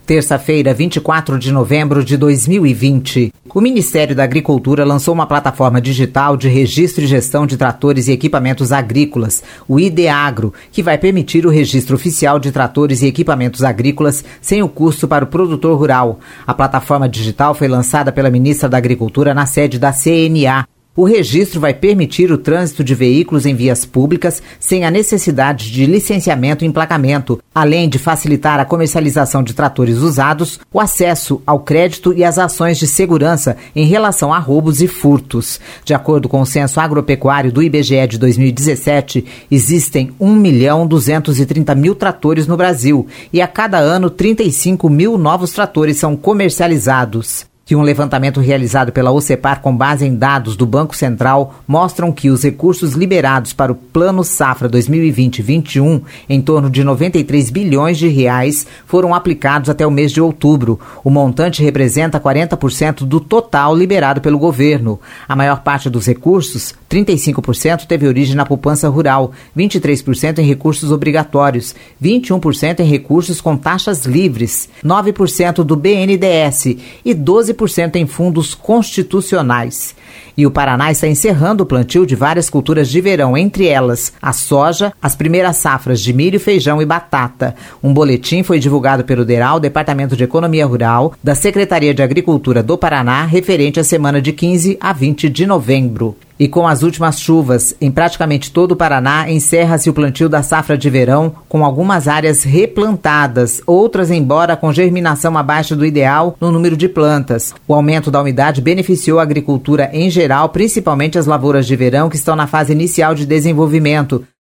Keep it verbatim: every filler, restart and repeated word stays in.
Terça-feira, vinte e quatro de novembro de dois mil e vinte. O Ministério da Agricultura lançou uma plataforma digital de registro e gestão de tratores e equipamentos agrícolas, o IDEAGRO, que vai permitir o registro oficial de tratores e equipamentos agrícolas sem o custo para o produtor rural. A plataforma digital foi lançada pela ministra da Agricultura na sede da C N A. O registro vai permitir o trânsito de veículos em vias públicas sem a necessidade de licenciamento e emplacamento, além de facilitar a comercialização de tratores usados, o acesso ao crédito e as ações de segurança em relação a roubos e furtos. De acordo com o Censo Agropecuário do I B G E de dois mil e dezessete, existem um milhão duzentos e trinta mil tratores no Brasil e a cada ano trinta e cinco mil novos tratores são comercializados. Que um levantamento realizado pela OCEPAR com base em dados do Banco Central mostram que os recursos liberados para o Plano Safra dois mil e vinte a vinte e um, em torno de noventa e três bilhões de reais, foram aplicados até o mês de outubro. O montante representa quarenta por cento do total liberado pelo governo. A maior parte dos recursos, trinta e cinco por cento, teve origem na poupança rural, vinte e três por cento em recursos obrigatórios, vinte e um por cento em recursos com taxas livres, nove por cento do B N D E S e doze por cento em fundos constitucionais. E o Paraná está encerrando o plantio de várias culturas de verão, entre elas a soja, as primeiras safras de milho, feijão e batata. Um boletim foi divulgado pelo DERAL, Departamento de Economia Rural, da Secretaria de Agricultura do Paraná, referente à semana de quinze a vinte de novembro. E com as últimas chuvas em praticamente todo o Paraná, encerra-se o plantio da safra de verão, com algumas áreas replantadas, outras embora com germinação abaixo do ideal no número de plantas. O aumento da umidade beneficiou a agricultura em geral, principalmente as lavouras de verão que estão na fase inicial de desenvolvimento.